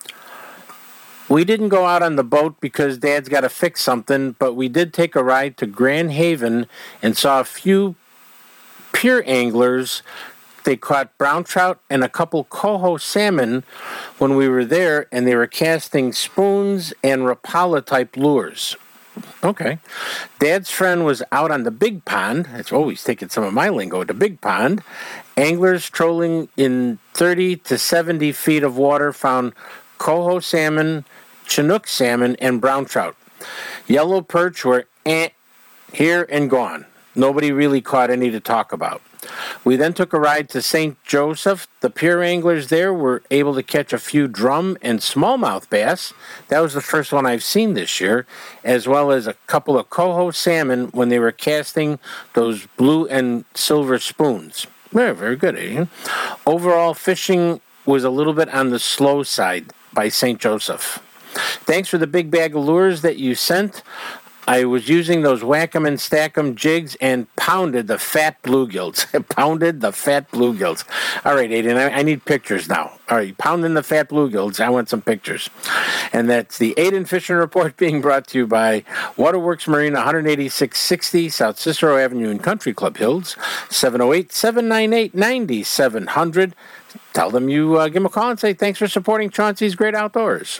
We didn't go out on the boat because Dad's got to fix something, but we did take a ride to Grand Haven and saw a few pier anglers. They caught brown trout and a couple coho salmon when we were there, and they were casting spoons and Rapala-type lures. Okay. Dad's friend was out on the big pond. It's always taking some of my lingo, the big pond. Anglers trolling in thirty to seventy feet of water found coho salmon, Chinook salmon, and brown trout. Yellow perch were eh, here and gone. Nobody really caught any to talk about. We then took a ride to Saint Joseph. The pier anglers there were able to catch a few drum and smallmouth bass. That was the first one I've seen this year, as well as a couple of coho salmon when they were casting those blue and silver spoons. Very, very good, Adrian. Overall, fishing was a little bit on the slow side by Saint Joseph. Thanks for the big bag of lures that you sent. I was using those whack 'em and stack 'em jigs and pounded the fat bluegills. pounded the fat bluegills. All right, Aiden, I, I need pictures now. All right, pounding the fat bluegills. I want some pictures. And that's the Aiden Fishing Report being brought to you by Waterworks Marine, one eighty-six sixty South Cicero Avenue in Country Club Hills, seven oh eight, seven nine eight, nine seven hundred. Tell them you uh, give them a call and say thanks for supporting Chauncey's Great Outdoors.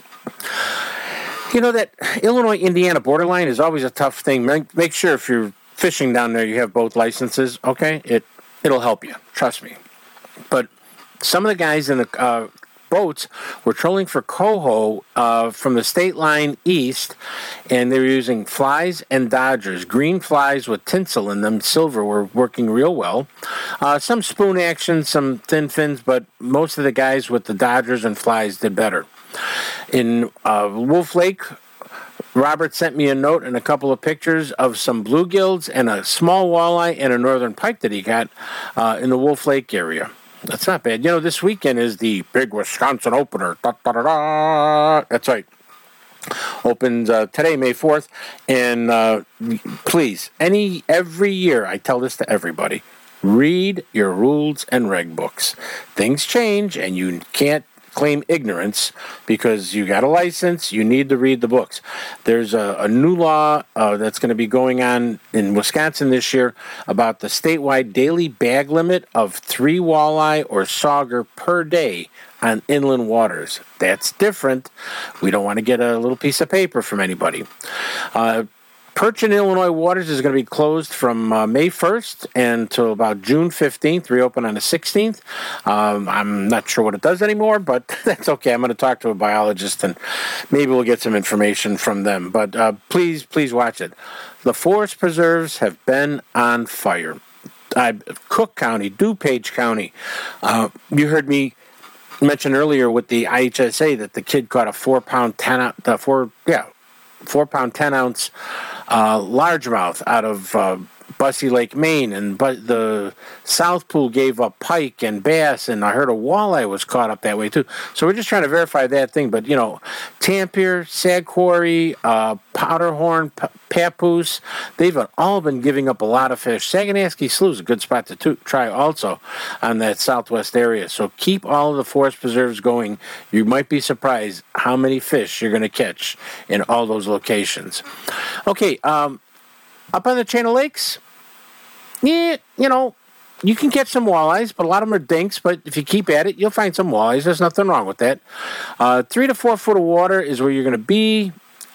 You know, that Illinois-Indiana borderline is always a tough thing. Make, make sure if you're fishing down there, you have both licenses, okay? It, it'll help you. Trust me. But some of the guys in the uh, boats were trolling for coho uh, from the state line east, and they were using flies and dodgers. Green flies with tinsel in them, silver, were working real well. Uh, some spoon action, some thin fins, but most of the guys with the dodgers and flies did better. In uh, Wolf Lake, Robert sent me a note and a couple of pictures of some bluegills and a small walleye and a northern pike that he got uh, in the Wolf Lake area. That's not bad. You know, this weekend is the big Wisconsin opener. Da, da, da, da. That's right. Opens uh, today, May fourth. And uh, please, any every year, I tell this to everybody, read your rules and reg books. Things change, and you can't claim ignorance because you got a license. You need to read the books. There's a, a new law uh, that's going to be going on in Wisconsin this year about the statewide daily bag limit of three walleye or sauger per day on inland waters. That's different. We don't want to get a little piece of paper from anybody. Uh, Perch in Illinois waters is going to be closed from uh, May first until about June fifteenth, reopen on the sixteenth. Um, I'm not sure what it does anymore, but that's okay. I'm going to talk to a biologist, and maybe we'll get some information from them. But uh, please, please watch it. The forest preserves have been on fire. Uh, Cook County, DuPage County. Uh, you heard me mention earlier with the I H S A that the kid caught a four-pound, ten, uh, four, yeah, four-pound, ten-ounce uh, largemouth out of uh, Bussy Lake, Maine, and but the South Pool gave up pike and bass, and I heard a walleye was caught up that way too. So we're just trying to verify that thing. But you know, Tampier, Sag Quarry, uh, Powderhorn, P- Papoose, they've all been giving up a lot of fish. Saganashkee Slough is a good spot to to- try also on that southwest area. So keep all of the forest preserves going. You might be surprised how many fish you're going to catch in all those locations. Okay, um, up on the chain of lakes, yeah, you know, you can catch some walleyes, but a lot of them are dinks. But if you keep at it, you'll find some walleyes. There's nothing wrong with that. Uh, three to four foot of water is where you're going to be.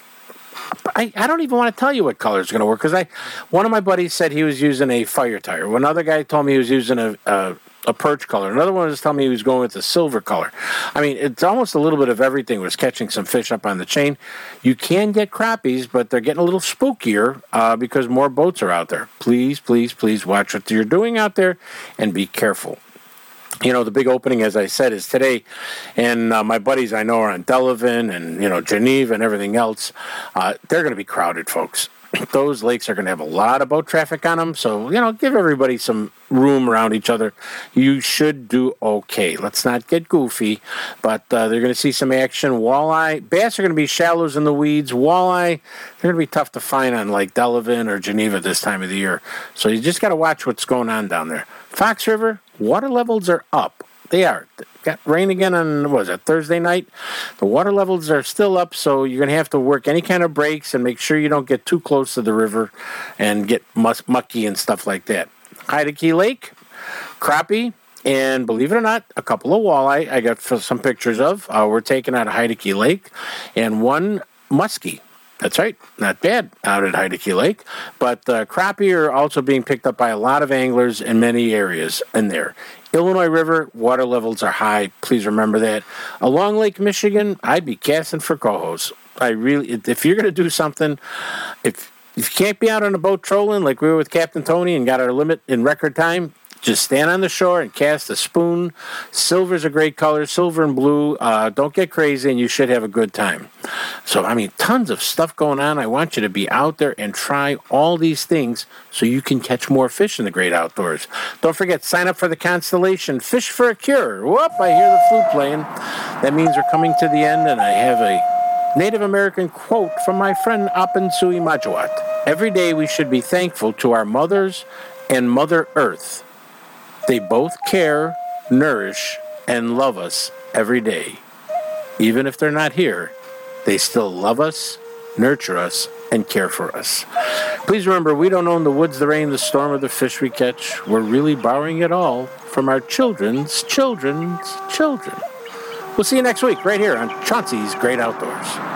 I, I don't even want to tell you what color is going to work, because I one of my buddies said he was using a fire tire. One other guy told me he was using a, a a perch color. Another one was telling me he was going with a silver color. I mean, it's almost a little bit of everything. Was catching some fish up on the chain. You can get crappies, but they're getting a little spookier uh, because more boats are out there. Please, please, please watch what you're doing out there and be careful. You know, the big opening, as I said, is today, and uh, my buddies I know are on Delavan and, you know, Geneva and everything else. Uh, they're going to be crowded, folks. Those lakes are going to have a lot of boat traffic on them, so, you know, give everybody some room around each other. You should do okay. Let's not get goofy, but uh, they're going to see some action. Walleye, bass are going to be shallows in the weeds. Walleye, they're going to be tough to find on like Delavan or Geneva this time of the year. So you just got to watch what's going on down there. Fox River, water levels are up. They are. Got rain again on, what was it, Thursday night? The water levels are still up, so you're going to have to work any kind of breaks and make sure you don't get too close to the river and get mus- mucky and stuff like that. Heideke Lake, crappie, and believe it or not, a couple of walleye I got some pictures of. Uh, we're taking out of Heideke Lake, and one muskie. That's right, not bad out at Heideke Lake. But uh, crappie are also being picked up by a lot of anglers in many areas in there. Illinois River, water levels are high. Please remember that. Along Lake Michigan, I'd be casting for cohos. I really, if you're going to do something, if, if you can't be out on a boat trolling like we were with Captain Tony and got our limit in record time, just stand on the shore and cast a spoon. Silver's a great color, silver and blue. Uh, don't get crazy, and you should have a good time. So, I mean, tons of stuff going on. I want you to be out there and try all these things so you can catch more fish in the great outdoors. Don't forget, sign up for the Constellation Fish for a Cure. Whoop, I hear the flute playing. That means we're coming to the end, and I have a Native American quote from my friend Apensui Majawat. Every day we should be thankful to our mothers and Mother Earth. They both care, nourish, and love us every day. Even if they're not here, they still love us, nurture us, and care for us. Please remember, we don't own the woods, the rain, the storm, or the fish we catch. We're really borrowing it all from our children's children's children. We'll see you next week right here on Chauncey's Great Outdoors.